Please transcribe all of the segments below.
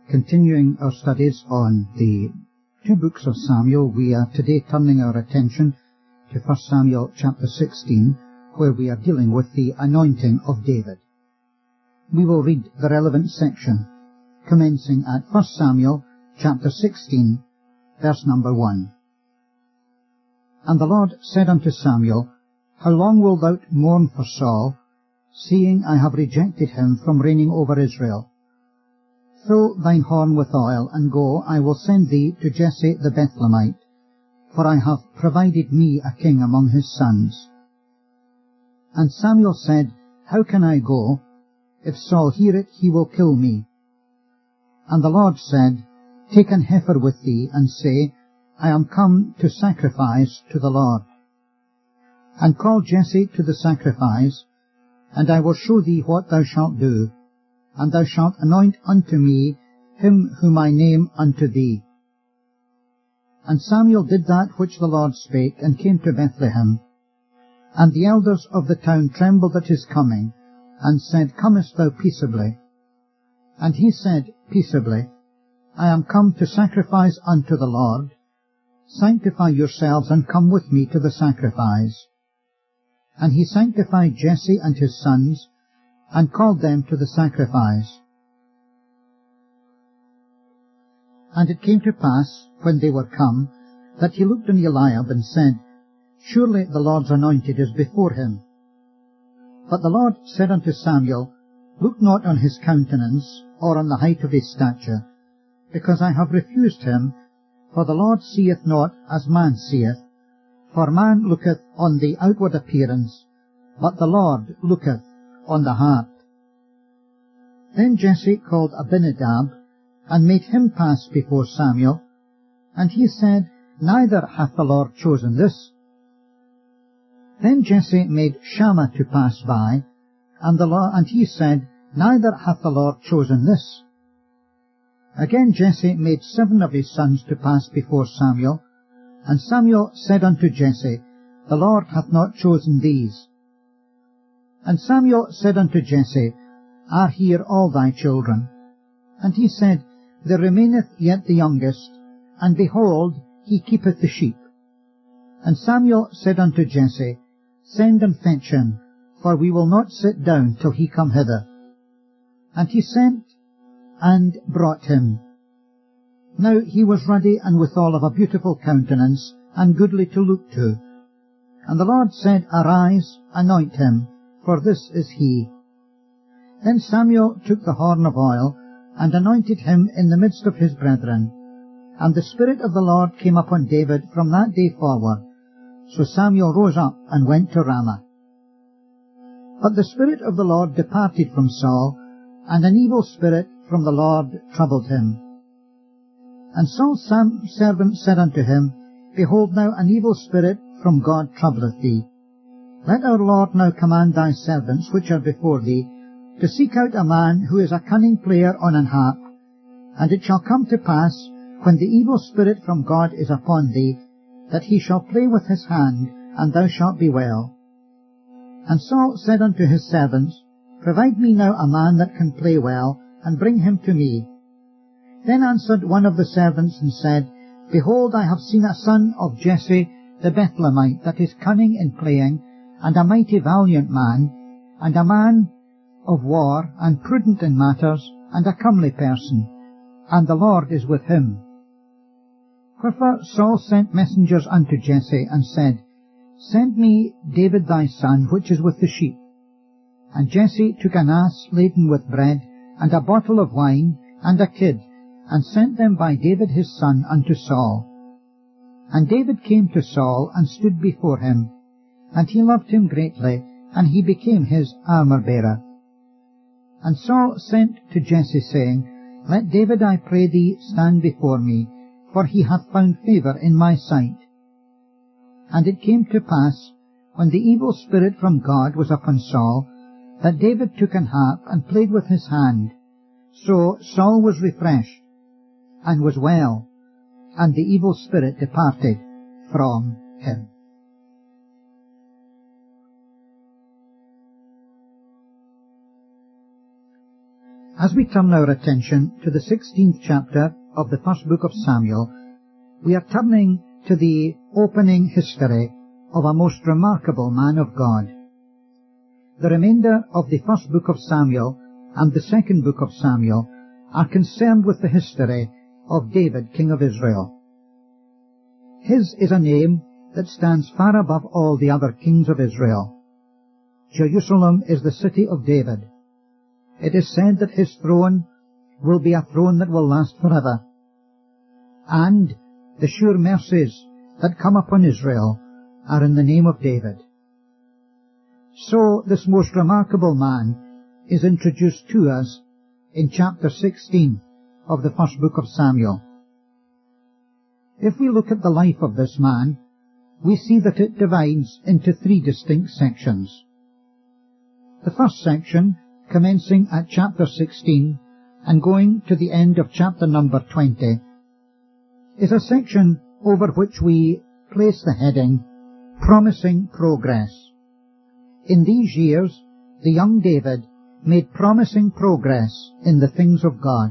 Continuing our studies on the two books of Samuel, we are today turning our attention to 1 Samuel chapter 16, where we are dealing with the anointing of David. We will read the relevant section, commencing at 1 Samuel chapter 16, verse number 1. And the Lord said unto Samuel, How long wilt thou mourn for Saul, seeing I have rejected him from reigning over Israel? Fill thine horn with oil, and go, I will send thee to Jesse the Bethlehemite, for I have provided me a king among his sons. And Samuel said, How can I go? If Saul hear it, he will kill me. And the Lord said, Take an heifer with thee, and say, I am come to sacrifice to the Lord. And call Jesse to the sacrifice, and I will show thee what thou shalt do. And thou shalt anoint unto me him whom I name unto thee. And Samuel did that which the Lord spake, and came to Bethlehem. And the elders of the town trembled at his coming, and said, Comest thou peaceably? And he said, Peaceably. I am come to sacrifice unto the Lord. Sanctify yourselves, and come with me to the sacrifice. And he sanctified Jesse and his sons, and called them to the sacrifice. And it came to pass, when they were come, that he looked on Eliab, and said, Surely the Lord's anointed is before him. But the Lord said unto Samuel, Look not on his countenance, or on the height of his stature, because I have refused him, for the Lord seeth not as man seeth, for man looketh on the outward appearance, but the Lord looketh on the heart. Then Jesse called Abinadab, and made him pass before Samuel, and he said, Neither hath the Lord chosen this. Then Jesse made Shammah to pass by, and he said, Neither hath the Lord chosen this. Again Jesse made 7 of his sons to pass before Samuel, and Samuel said unto Jesse, The Lord hath not chosen these. And Samuel said unto Jesse, Are here all thy children? And he said, There remaineth yet the youngest, and behold, he keepeth the sheep. And Samuel said unto Jesse, Send and fetch him, for we will not sit down till he come hither. And he sent and brought him. Now he was ruddy, and withal of a beautiful countenance, and goodly to look to. And the Lord said, Arise, anoint him, for this is he. Then Samuel took the horn of oil, and anointed him in the midst of his brethren. And the Spirit of the Lord came upon David from that day forward. So Samuel rose up, and went to Ramah. But the Spirit of the Lord departed from Saul, and an evil spirit from the Lord troubled him. And Saul's servant said unto him, Behold, now an evil spirit from God troubleth thee. Let our Lord now command thy servants, which are before thee, to seek out a man who is a cunning player on an harp. And it shall come to pass, when the evil spirit from God is upon thee, that he shall play with his hand, and thou shalt be well. And Saul said unto his servants, Provide me now a man that can play well, and bring him to me. Then answered one of the servants, and said, Behold, I have seen a son of Jesse the Bethlehemite, that is cunning in playing, and a mighty valiant man, and a man of war, and prudent in matters, and a comely person, and the Lord is with him. Wherefore Saul sent messengers unto Jesse, and said, Send me David thy son, which is with the sheep. And Jesse took an ass laden with bread, and a bottle of wine, and a kid, and sent them by David his son unto Saul. And David came to Saul, and stood before him, and he loved him greatly, and he became his armour-bearer. And Saul sent to Jesse, saying, Let David, I pray thee, stand before me, for he hath found favour in my sight. And it came to pass, when the evil spirit from God was upon Saul, that David took an harp, and played with his hand. So Saul was refreshed, and was well, and the evil spirit departed from him. As we turn our attention to the 16th chapter of the first book of Samuel, we are turning to the opening history of a most remarkable man of God. The remainder of the first book of Samuel and the second book of Samuel are concerned with the history of David, king of Israel. His is a name that stands far above all the other kings of Israel. Jerusalem is the city of David. It is said that his throne will be a throne that will last forever. And the sure mercies that come upon Israel are in the name of David. So this most remarkable man is introduced to us in chapter 16 of the first book of Samuel. If we look at the life of this man, we see that it divides into three distinct sections. The first section, commencing at chapter 16 and going to the end of chapter number 20, is a section over which we place the heading, Promising Progress. In these years, the young David made promising progress in the things of God.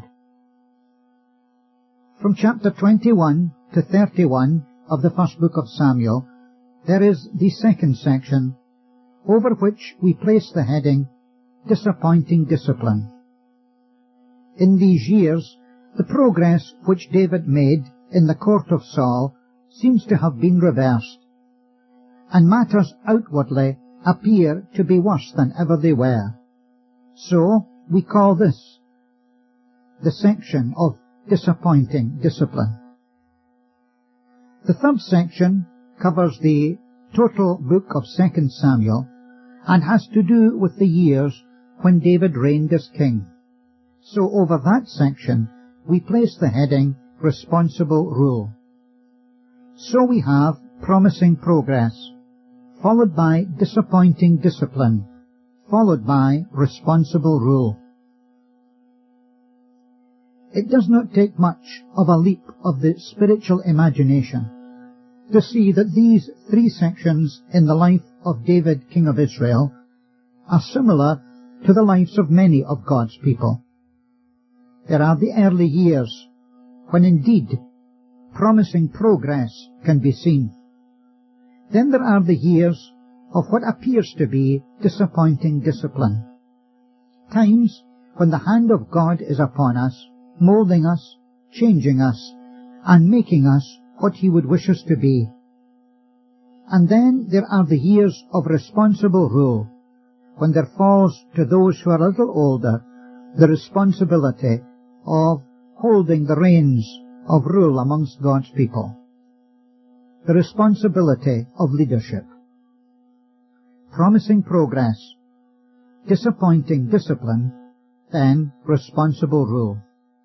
From chapter 21 to 31 of the first book of Samuel, there is the second section, over which we place the heading, Disappointing Discipline. In these years, the progress which David made in the court of Saul seems to have been reversed, and matters outwardly appear to be worse than ever they were. So we call this the section of Disappointing Discipline. The third section covers the total book of 2 Samuel and has to do with the years when David reigned as king. So over that section we place the heading Responsible Rule. So we have Promising Progress, followed by Disappointing Discipline, followed by Responsible Rule. It does not take much of a leap of the spiritual imagination to see that these three sections in the life of David, king of Israel, are similar to the lives of many of God's people. There are the early years, when indeed promising progress can be seen. Then there are the years of what appears to be disappointing discipline. Times when the hand of God is upon us, moulding us, changing us, and making us what He would wish us to be. And then there are the years of responsible rule, when there falls to those who are a little older the responsibility of holding the reins of rule amongst God's people, the responsibility of leadership. Promising progress, disappointing discipline, then responsible rule.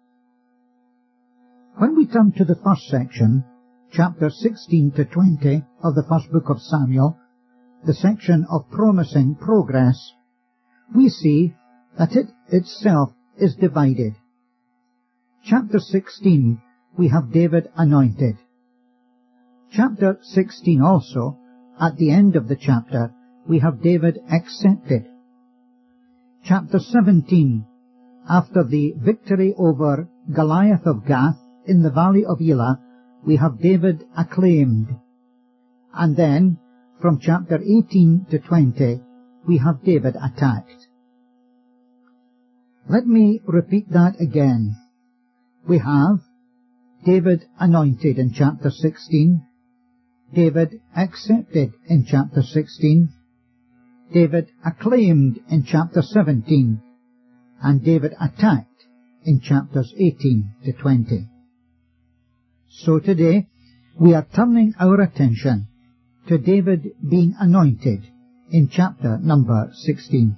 When we come to the first section, chapters 16 to 20 of the first book of Samuel, the section of promising progress, we see that it itself is divided. Chapter 16, we have David anointed. Chapter 16 also, at the end of the chapter, we have David accepted. Chapter 17, after the victory over Goliath of Gath in the valley of Elah, we have David acclaimed. And then, from chapter 18 to 20, we have David attacked. Let me repeat that again. We have David anointed in chapter 16, David accepted in chapter 16, David acclaimed in chapter 17, and David attacked in chapters 18 to 20. So today we are turning our attention to David being anointed in chapter number 16.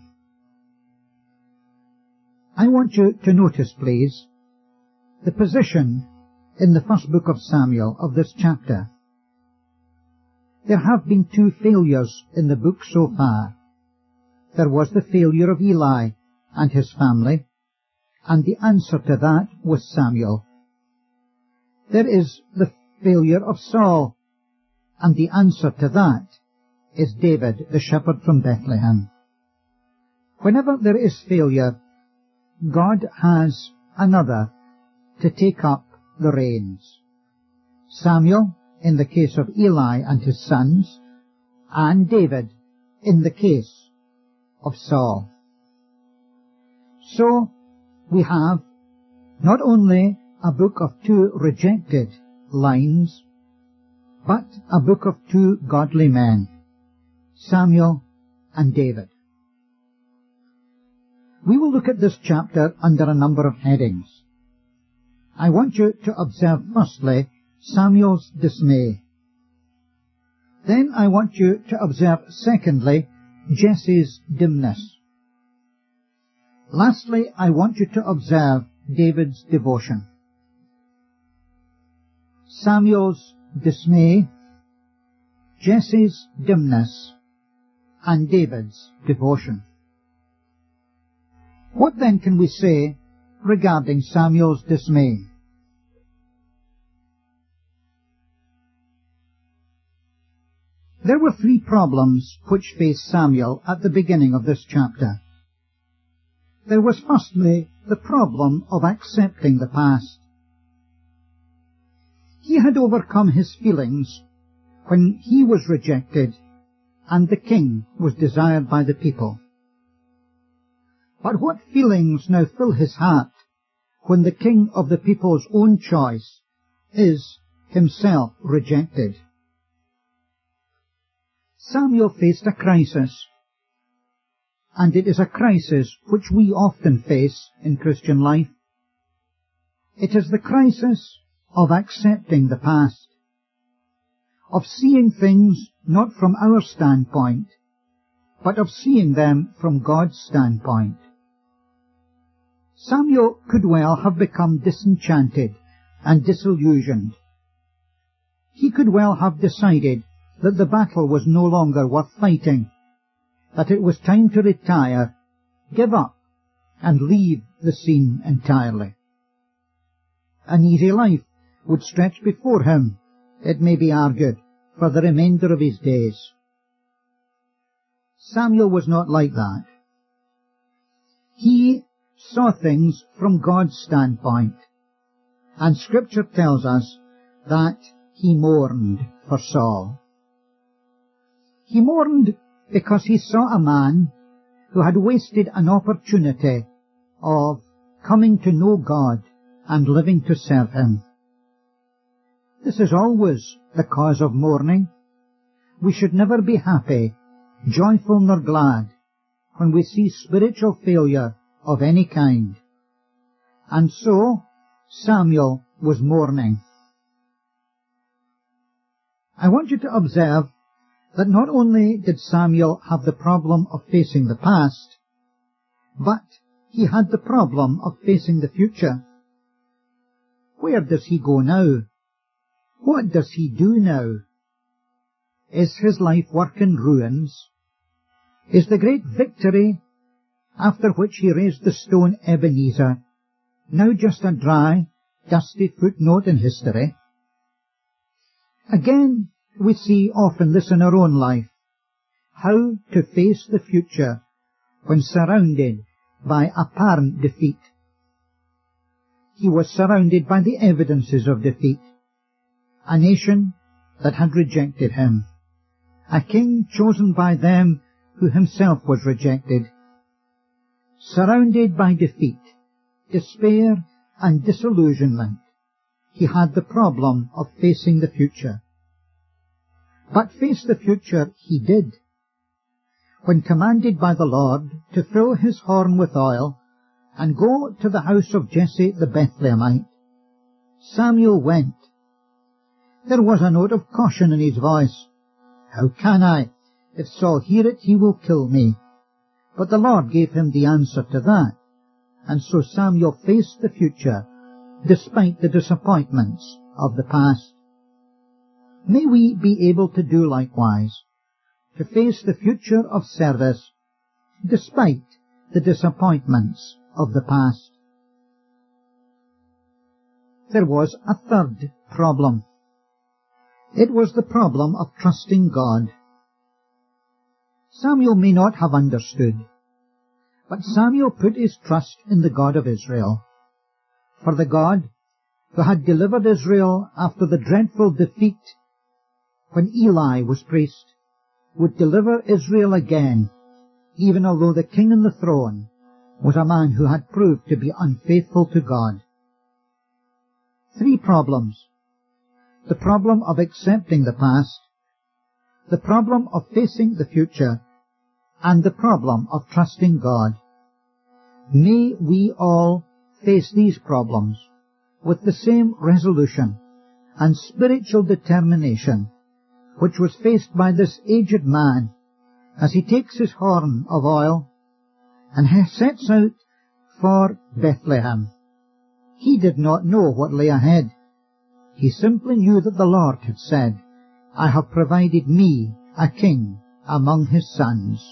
I want you to notice, please, the position in the first book of Samuel of this chapter. There have been two failures in the book so far. There was the failure of Eli and his family, and the answer to that was Samuel. There is the failure of Saul, and the answer to that is David, the shepherd from Bethlehem. Whenever there is failure, God has another to take up the reins. Samuel, in the case of Eli and his sons, and David, in the case of Saul. So, we have not only a book of two rejected lines, but a book of two godly men, Samuel and David. We will look at this chapter under a number of headings. I want you to observe firstly Samuel's dismay. Then I want you to observe secondly Jesse's dimness. Lastly, I want you to observe David's devotion. Samuel's dismay, Jesse's dimness, and David's devotion. What then can we say regarding Samuel's dismay? There were three problems which faced Samuel at the beginning of this chapter. There was firstly the problem of accepting the past. He had overcome his feelings when he was rejected and the king was desired by the people. But what feelings now fill his heart when the king of the people's own choice is himself rejected? Samuel faced a crisis, and it is a crisis which we often face in Christian life. It is the crisis of accepting the past, of seeing things not from our standpoint, but of seeing them from God's standpoint. Samuel could well have become disenchanted and disillusioned. He could well have decided that the battle was no longer worth fighting, that it was time to retire, give up, and leave the scene entirely. An easy life would stretch before him, it may be argued, for the remainder of his days. Samuel was not like that. He saw things from God's standpoint, and Scripture tells us that he mourned for Saul. He mourned because he saw a man who had wasted an opportunity of coming to know God and living to serve Him. This is always the cause of mourning. We should never be happy, joyful nor glad when we see spiritual failure of any kind. And so Samuel was mourning. I want you to observe that not only did Samuel have the problem of facing the past, but he had the problem of facing the future. Where does he go now? What does he do now? Is his life work in ruins? Is the great victory, after which he raised the stone Ebenezer, now just a dry, dusty footnote in history? Again, we see often this in our own life, how to face the future when surrounded by apparent defeat. He was surrounded by the evidences of defeat. A nation that had rejected him. A king chosen by them who himself was rejected. Surrounded by defeat, despair, and disillusionment, he had the problem of facing the future. But face the future he did. When commanded by the Lord to fill his horn with oil and go to the house of Jesse the Bethlehemite, Samuel went. There was a note of caution in his voice. How can I? If Saul hear it, he will kill me. But the Lord gave him the answer to that, and so Samuel faced the future, despite the disappointments of the past. May we be able to do likewise, to face the future of service, despite the disappointments of the past. There was a third problem. It was the problem of trusting God. Samuel may not have understood, But Samuel put his trust in the God of Israel. For the God who had delivered Israel after the dreadful defeat when Eli was priest would deliver Israel again, even although the king on the throne was a man who had proved to be unfaithful to God. 3 problems. The problem of accepting the past, the problem of facing the future, and the problem of trusting God. May we all face these problems with the same resolution and spiritual determination which was faced by this aged man as he takes his horn of oil and sets out for Bethlehem. He did not know what lay ahead. He simply knew that the Lord had said, "I have provided me a king among his sons."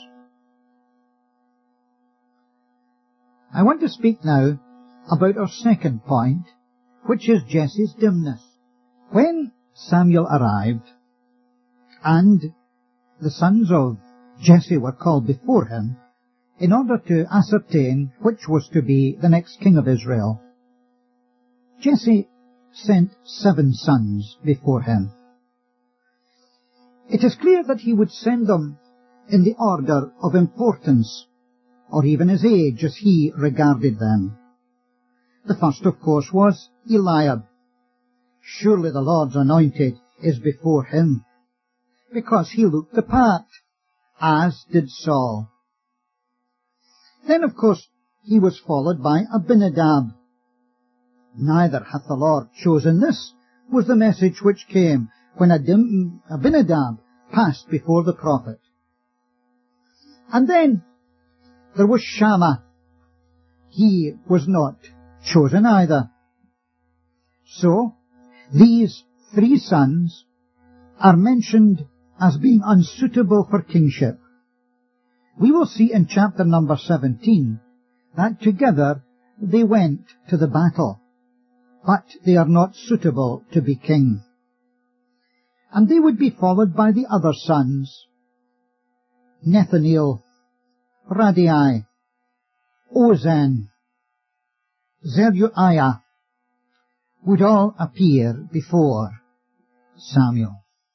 I want to speak now about our second point, which is Jesse's dimness. When Samuel arrived, and the sons of Jesse were called before him, in order to ascertain which was to be the next king of Israel, Jesse sent 7 sons before him. It is clear that he would send them in the order of importance, or even his age as he regarded them. The first, of course, was Eliab. Surely the Lord's anointed is before him, because he looked the part, as did Saul. Then, of course, he was followed by Abinadab. "Neither hath the Lord chosen this," was the message which came when Abinadab passed before the prophet. And then there was Shammah. He was not chosen either. So, these 3 sons are mentioned as being unsuitable for kingship. We will see in chapter number 17 that together they went to the battle, but they are not suitable to be king. And they would be followed by the other sons, Nethaneel, Radai, Ozen, Zeruiah, would all appear before Samuel.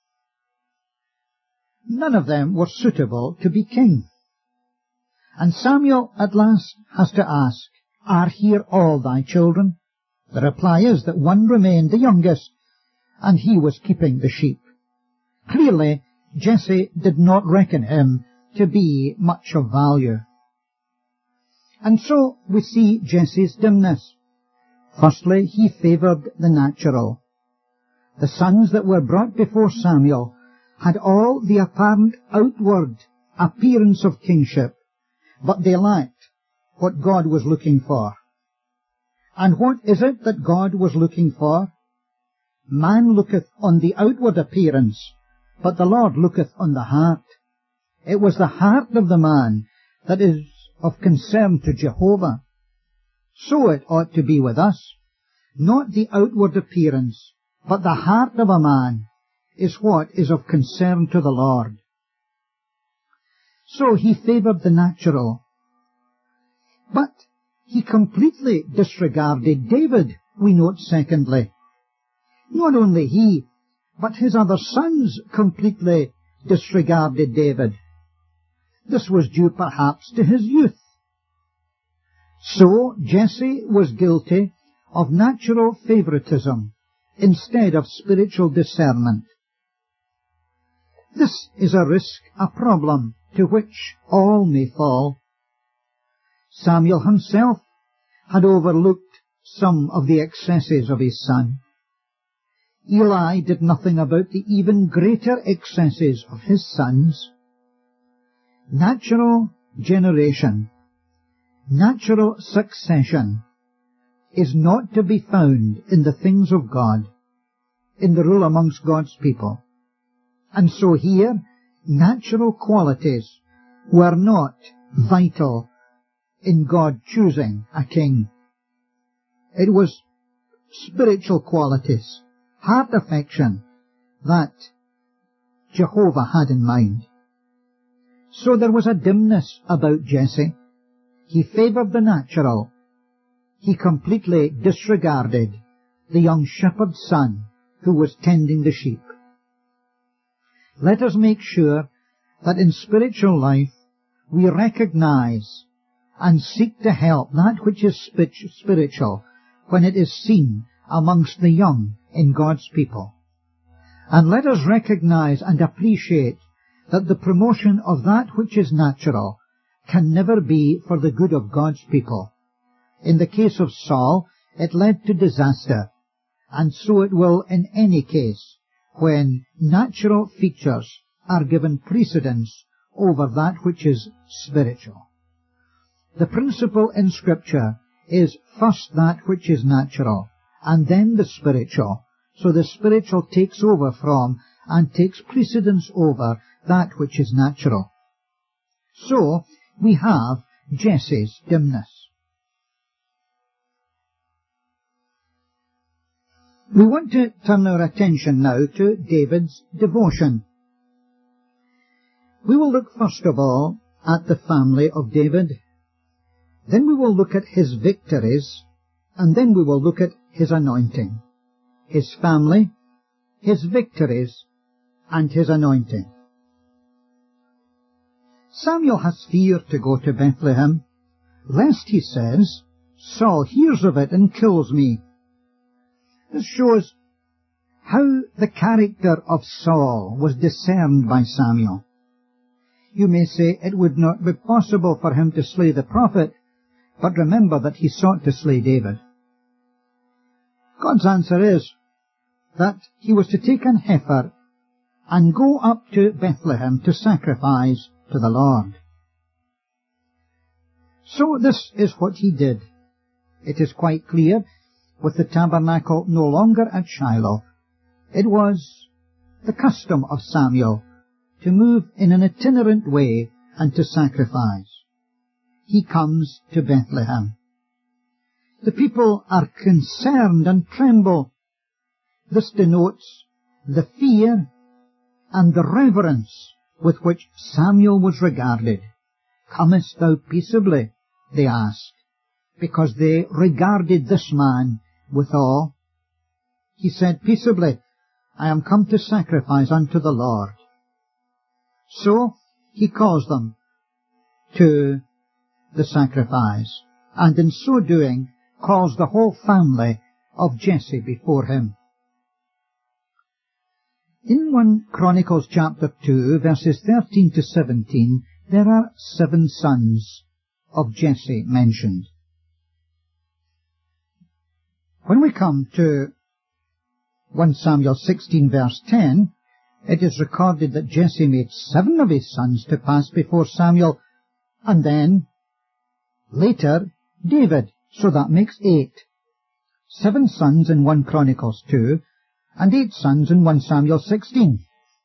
None of them were suitable to be king. And Samuel at last has to ask, "Are here all thy children?" The reply is that one remained, the youngest, and he was keeping the sheep. Clearly, Jesse did not reckon him to be much of value. And so we see Jesse's dimness. Firstly, he favoured the natural. The sons that were brought before Samuel had all the apparent outward appearance of kingship, but they lacked what God was looking for. And what is it that God was looking for? Man looketh on the outward appearance, but the Lord looketh on the heart. It was the heart of the man that is of concern to Jehovah. So it ought to be with us. Not the outward appearance, but the heart of a man is what is of concern to the Lord. So he favoured the natural. But he completely disregarded David, we note secondly. Not only he, but his other sons completely disregarded David. This was due perhaps to his youth. So Jesse was guilty of natural favoritism instead of spiritual discernment. This is a risk, a problem, to which all may fall. Samuel himself had overlooked some of the excesses of his son. Eli did nothing about the even greater excesses of his sons. Natural generation, natural succession, is not to be found in the things of God, in the rule amongst God's people. And so here, natural qualities were not vital in God choosing a king. It was spiritual qualities, heart affection, that Jehovah had in mind. So there was a dimness about Jesse. He favored the natural. He completely disregarded the young shepherd's son who was tending the sheep. Let us make sure that in spiritual life we recognize and seek to help that which is spiritual when it is seen amongst the young in God's people. And let us recognize and appreciate that the promotion of that which is natural can never be for the good of God's people. In the case of Saul, it led to disaster, and so it will in any case when natural features are given precedence over that which is spiritual. The principle in Scripture is first that which is natural, and then the spiritual. So the spiritual takes over from and takes precedence over that which is natural. So we have Jesse's dimness. We want to turn our attention now to David's devotion. We will look first of all at the family of David. Then we will look at his victories, and then we will look at his anointing. His family, his victories, and his anointing. Samuel has fear to go to Bethlehem, lest, he says, Saul hears of it and kills me. This shows how the character of Saul was discerned by Samuel. You may say it would not be possible for him to slay the prophet, but remember that he sought to slay David. God's answer is that he was to take an heifer and go up to Bethlehem to sacrifice to the Lord. So this is what he did. It is quite clear, with the tabernacle no longer at Shiloh, it was the custom of Samuel to move in an itinerant way and to sacrifice. He comes to Bethlehem. The people are concerned and tremble. This denotes the fear and the reverence with which Samuel was regarded. Comest thou peaceably? They asked, because they regarded this man with awe. He said, peaceably, I am come to sacrifice unto the Lord. So he calls them to the sacrifice, and in so doing calls the whole family of Jesse before him. In 1 Chronicles chapter 2, verses 13 to 17, there are 7 sons of Jesse mentioned. When we come to 1 Samuel 16, verse 10, it is recorded that Jesse made 7 of his sons to pass before Samuel, and then, later, David, so that makes 8. 7 sons in 1 Chronicles 2, and 8 sons in 1 Samuel 16.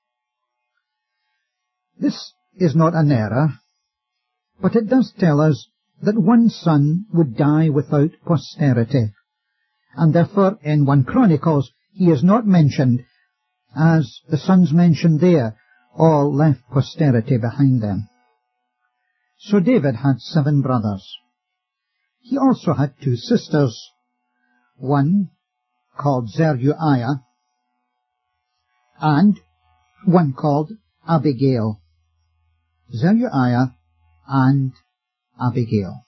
This is not an error, but it does tell us that one son would die without posterity, and therefore in 1 Chronicles he is not mentioned, as the sons mentioned there all left posterity behind them. So David had 7 brothers. He also had 2 sisters, one called Zeruiah, and one called Abigail. Zeruiah and Abigail.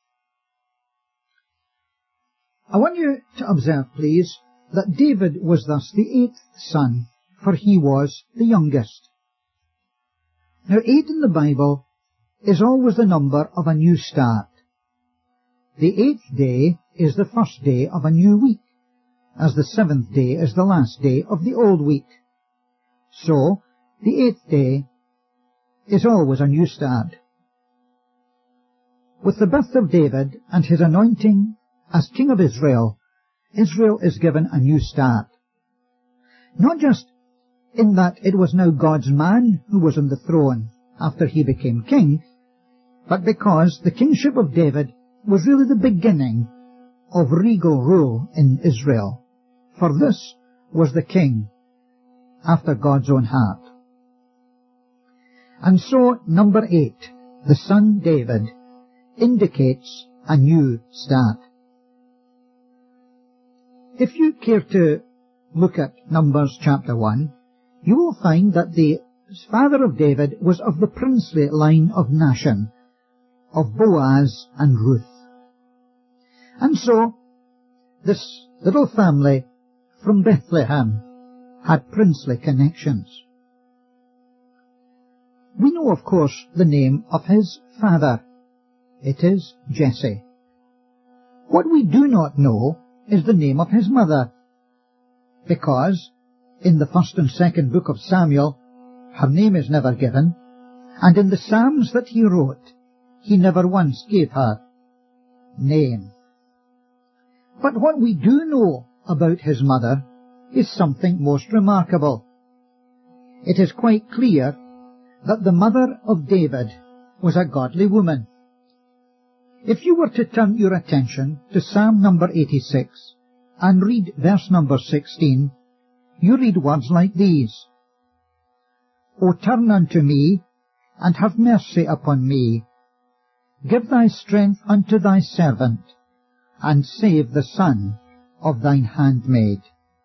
I want you to observe, please, that David was thus the 8th son, for he was the youngest. Now 8 in the Bible is always the number of a new start. The 8th day is the first day of a new week, as the 7th day is the last day of the old week. So, the 8th day is always a new start. With the birth of David and his anointing as king of Israel, Israel is given a new start. Not just in that it was now God's man who was on the throne after he became king, but because the kingship of David was really the beginning of regal rule in Israel. For this was the king after God's own heart. And so, number 8, the son David, indicates a new start. If you care to look at Numbers chapter 1, you will find that the father of David was of the princely line of Nashon, of Boaz and Ruth. And so, this little family from Bethlehem had princely connections. We know, of course, the name of his father. It is Jesse. What we do not know is the name of his mother, because in the first and second book of Samuel, her name is never given, and in the Psalms that he wrote, he never once gave her name. But what we do know about his mother is something most remarkable. It is quite clear that the mother of David was a godly woman. If you were to turn your attention to Psalm number 86 and read verse number 16, you read words like these: O turn unto me, and have mercy upon me. Give thy strength unto thy servant, and save the son of thine handmaid.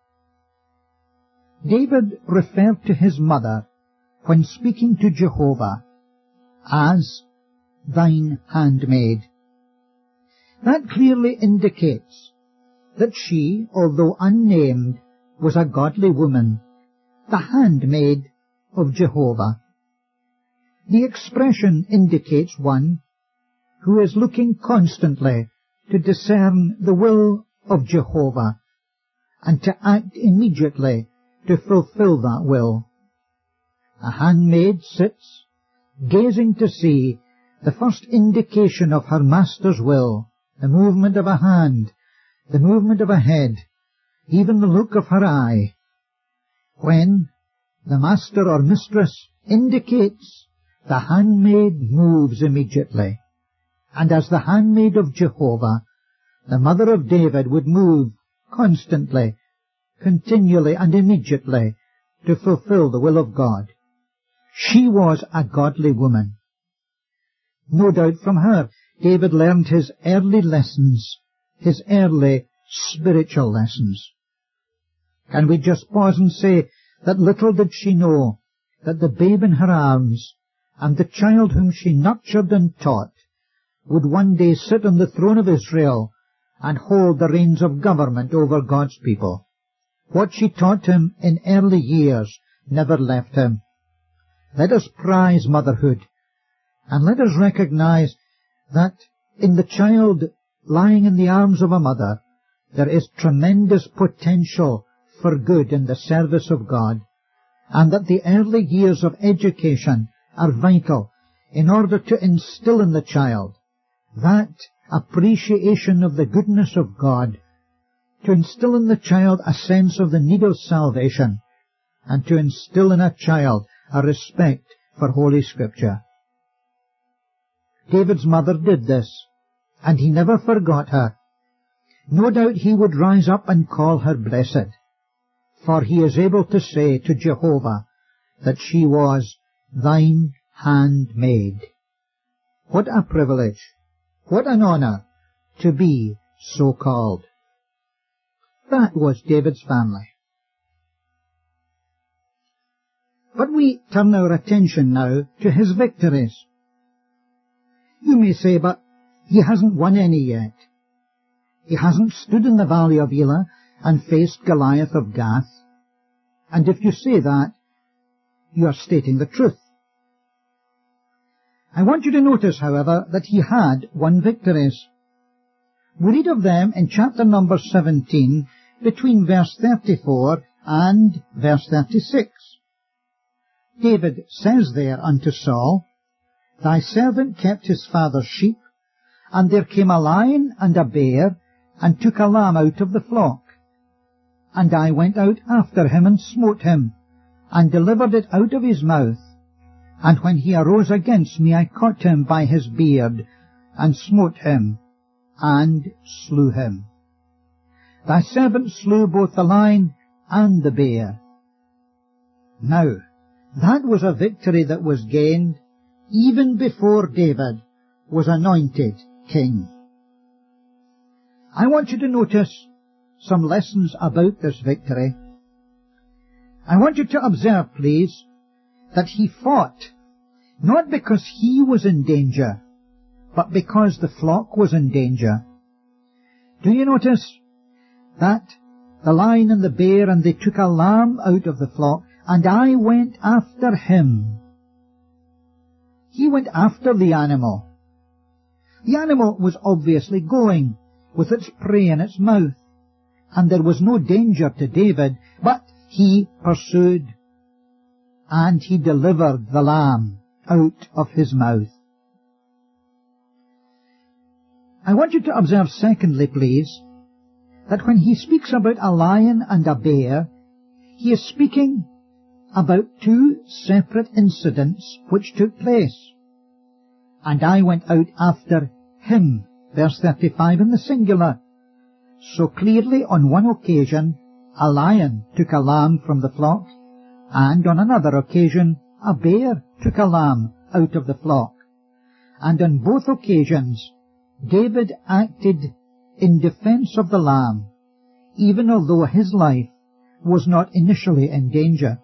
David referred to his mother, when speaking to Jehovah, as thine handmaid. That clearly indicates that she, although unnamed, was a godly woman, the handmaid of Jehovah. The expression indicates one who is looking constantly to discern the will of Jehovah and to act immediately to fulfill that will. A handmaid sits, gazing to see the first indication of her master's will, the movement of a hand, the movement of a head, even the look of her eye. When the master or mistress indicates, the handmaid moves immediately. And as the handmaid of Jehovah, the mother of David would move constantly, continually and immediately to fulfill the will of God. She was a godly woman. No doubt from her David learned his early lessons, his early spiritual lessons. Can we just pause and say that little did she know that the babe in her arms and the child whom she nurtured and taught would one day sit on the throne of Israel and hold the reins of government over God's people. What she taught him in early years never left him. Let us prize motherhood, and let us recognize that in the child lying in the arms of a mother there is tremendous potential for good in the service of God, and that the early years of education are vital in order to instill in the child that appreciation of the goodness of God, to instill in the child a sense of the need of salvation, and to instill in a child a respect for Holy Scripture. David's mother did this, and he never forgot her. No doubt he would rise up and call her blessed, for he is able to say to Jehovah that she was thine handmaid. What a privilege, what an honor to be so called. That was David's family. But we turn our attention now to his victories. You may say, but he hasn't won any yet. He hasn't stood in the valley of Elah and faced Goliath of Gath. And if you say that, you are stating the truth. I want you to notice, however, that he had won victories. We read of them in chapter number 17, between verse 34 and verse 36. David says there unto Saul, Thy servant kept his father's sheep, and there came a lion and a bear, and took a lamb out of the flock. And I went out after him, and smote him, and delivered it out of his mouth. And when he arose against me, I caught him by his beard, and smote him, and slew him. Thy servant slew both the lion and the bear. Now, that was a victory that was gained even before David was anointed king. I want you to notice some lessons about this victory. I want you to observe, please, that he fought not because he was in danger, but because the flock was in danger. Do you notice that the lion and the bear, and they took a lamb out of the flock, and I went after him. He went after the animal. The animal was obviously going with its prey in its mouth, and there was no danger to David, but he pursued, and he delivered the lamb out of his mouth. I want you to observe, secondly, please, that when he speaks about a lion and a bear, he is speaking about two separate incidents which took place. And I went out after him, verse 35 in the singular. So clearly on one occasion a lion took a lamb from the flock, and on another occasion a bear took a lamb out of the flock. And on both occasions David acted in defense of the lamb, even although his life was not initially in danger.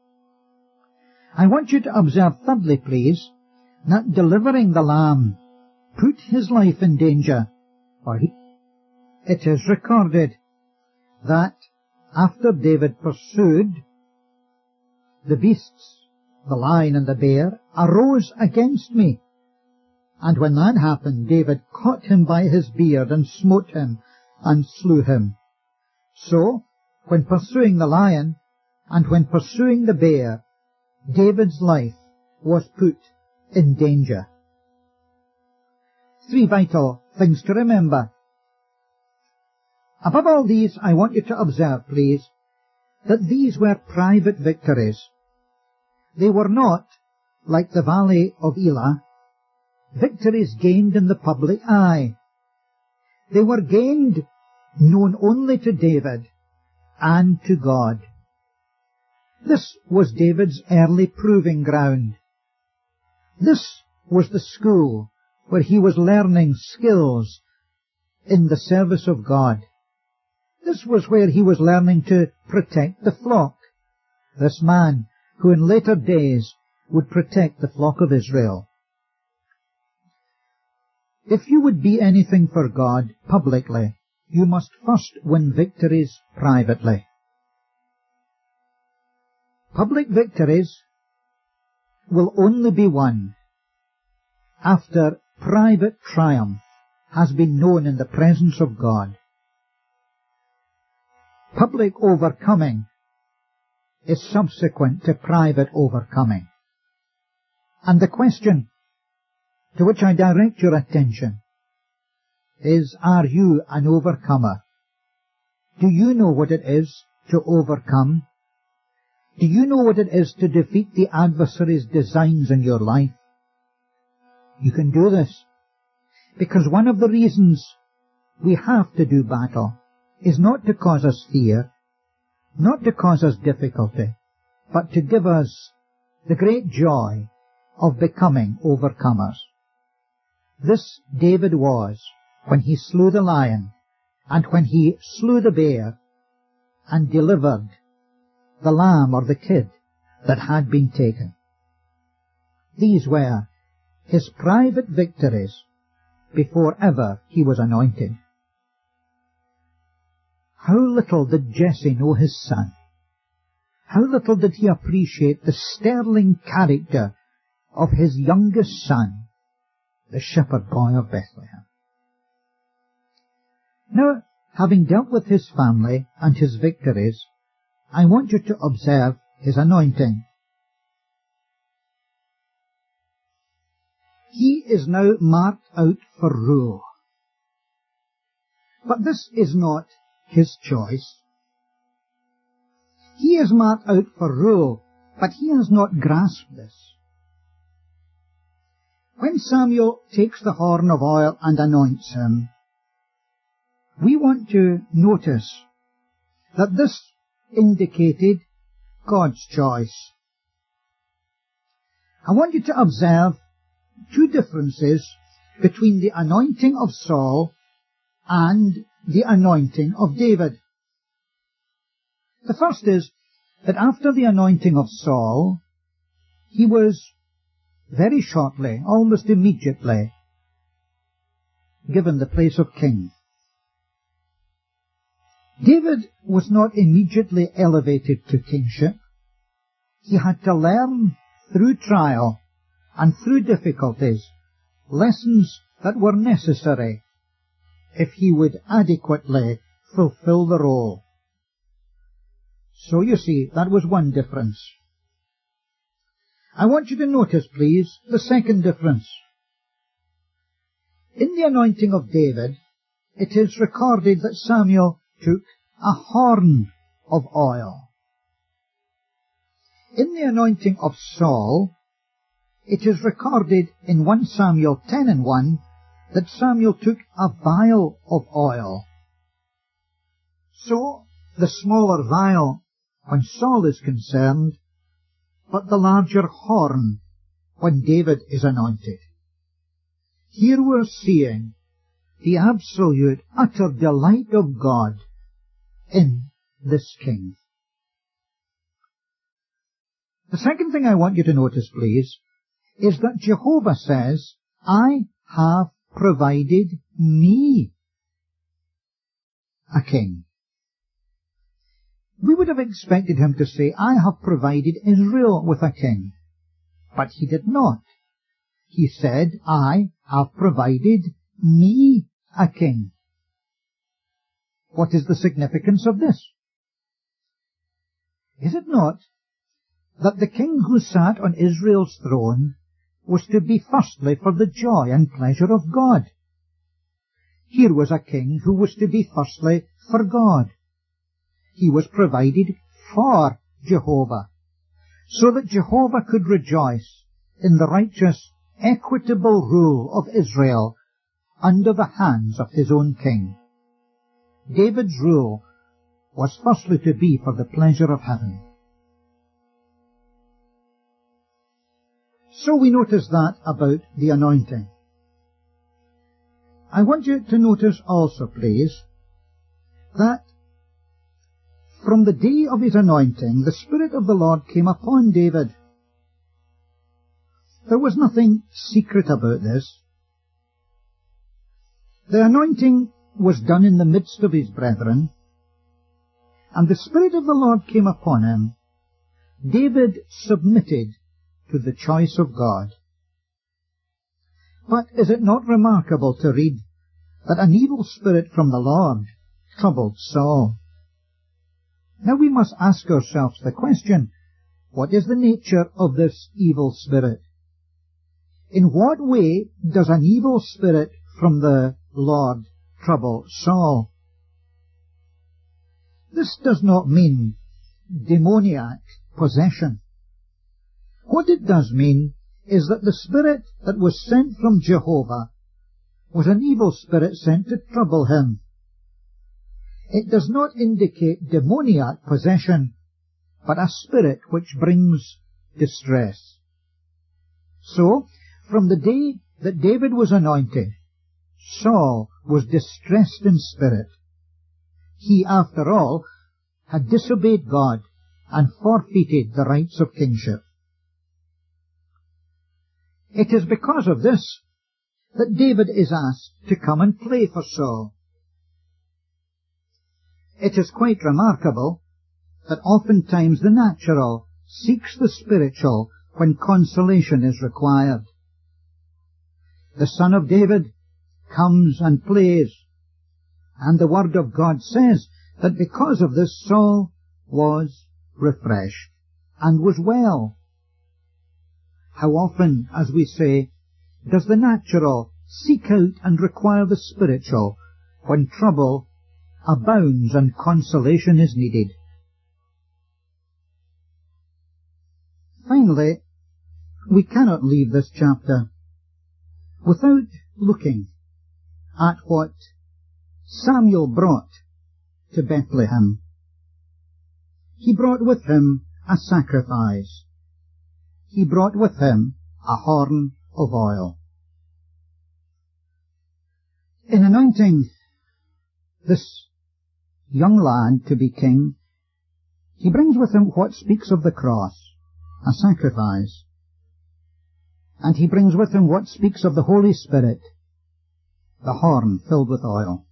I want you to observe, thirdly, please, that delivering the lamb put his life in danger. For it is recorded that after David pursued, the beasts, the lion and the bear, arose against me. And when that happened, David caught him by his beard and smote him and slew him. So, when pursuing the lion and when pursuing the bear, David's life was put in danger. Three vital things to remember. Above all these, I want you to observe, please, that these were private victories. They were not, like the Valley of Elah, victories gained in the public eye. They were gained known only to David and to God. This was David's early proving ground. This was the school where he was learning skills in the service of God. This was where he was learning to protect the flock, this man who in later days would protect the flock of Israel. If you would be anything for God publicly, you must first win victories privately. Public victories will only be won after private triumph has been known in the presence of God. Public overcoming is subsequent to private overcoming. And the question to which I direct your attention is, are you an overcomer? Do you know what it is to overcome? Do you know what it is to defeat the adversary's designs in your life? You can do this, because one of the reasons we have to do battle is not to cause us fear, not to cause us difficulty, but to give us the great joy of becoming overcomers. This David was when he slew the lion and when he slew the bear and delivered the lamb or the kid that had been taken. These were his private victories before ever he was anointed. How little did Jesse know his son? How little did he appreciate the sterling character of his youngest son, the shepherd boy of Bethlehem. Now, having dealt with his family and his victories, I want you to observe his anointing. He is now marked out for rule. But this is not his choice. He is marked out for rule, but he has not grasped this. When Samuel takes the horn of oil and anoints him, we want to notice that this indicated God's choice. I want you to observe two differences between the anointing of Saul and the anointing of David. The first is that after the anointing of Saul, he was very shortly, almost immediately, given the place of king. David was not immediately elevated to kingship. He had to learn through trial and through difficulties lessons that were necessary if he would adequately fulfill the role. So you see, that was one difference. I want you to notice, please, the second difference. In the anointing of David, it is recorded that Samuel took a horn of oil. In the anointing of Saul, it is recorded in 1 Samuel 10:1 that Samuel took a vial of oil. So, the smaller vial when Saul is concerned, but the larger horn when David is anointed. Here we're seeing the absolute, utter delight of God in this king. The second thing I want you to notice, please, is that Jehovah says, I have provided me a king. We would have expected him to say, I have provided Israel with a king. But he did not. He said, I have provided me a king. What is the significance of this? Is it not that the king who sat on Israel's throne was to be firstly for the joy and pleasure of God? Here was a king who was to be firstly for God. He was provided for Jehovah, so that Jehovah could rejoice in the righteous, equitable rule of Israel under the hands of his own king. David's rule was firstly to be for the pleasure of heaven. So we notice that about the anointing. I want you to notice also, please, that from the day of his anointing, the Spirit of the Lord came upon David. There was nothing secret about this. The anointing was done in the midst of his brethren, and the Spirit of the Lord came upon him. David submitted to the choice of God. But is it not remarkable to read that an evil spirit from the Lord troubled Saul? Now we must ask ourselves the question, what is the nature of this evil spirit? In what way does an evil spirit from the Lord trouble Saul? This does not mean demoniac possession. What it does mean is that the spirit that was sent from Jehovah was an evil spirit sent to trouble him. It does not indicate demoniac possession, but a spirit which brings distress. So, from the day that David was anointed, Saul was distressed in spirit. He, after all, had disobeyed God and forfeited the rights of kingship. It is because of this that David is asked to come and play for Saul. It is quite remarkable that oftentimes the natural seeks the spiritual when consolation is required. The Son of David comes and plays, and the Word of God says that because of this Saul was refreshed and was well. How often, as we say, does the natural seek out and require the spiritual when trouble abounds and consolation is needed? Finally, we cannot leave this chapter without looking at what Samuel brought to Bethlehem. He brought with him a sacrifice. He brought with him a horn of oil. In anointing this young lad to be king, he brings with him what speaks of the cross, a sacrifice. And he brings with him what speaks of the Holy Spirit, the horn filled with oil.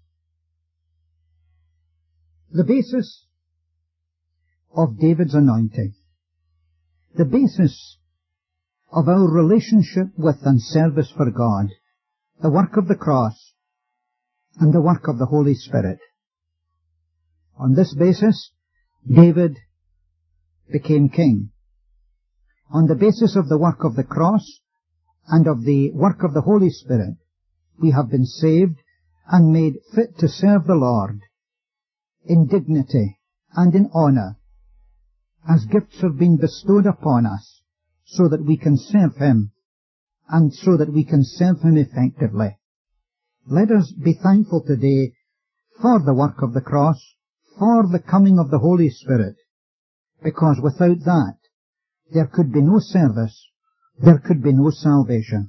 The basis of David's anointing, the basis of our relationship with and service for God, the work of the cross and the work of the Holy Spirit. On this basis, David became king. On the basis of the work of the cross and of the work of the Holy Spirit, we have been saved and made fit to serve the Lord in dignity and in honour, as gifts have been bestowed upon us, so that we can serve Him, and so that we can serve Him effectively. Let us be thankful today for the work of the cross, for the coming of the Holy Spirit, because without that there could be no service, there could be no salvation.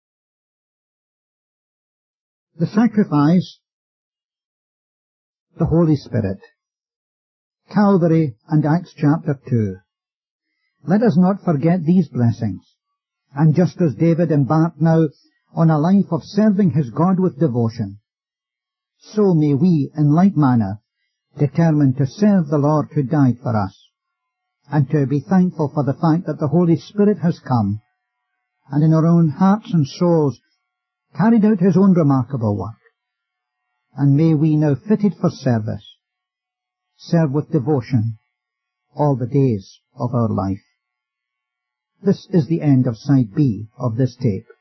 The sacrifice, the Holy Spirit. Calvary and Acts chapter 2. Let us not forget these blessings, and just as David embarked now on a life of serving his God with devotion, so may we, in like manner, determine to serve the Lord who died for us, and to be thankful for the fact that the Holy Spirit has come, and in our own hearts and souls carried out His own remarkable work. And may we, now fitted for service, serve with devotion all the days of our life. This is the end of side B of this tape.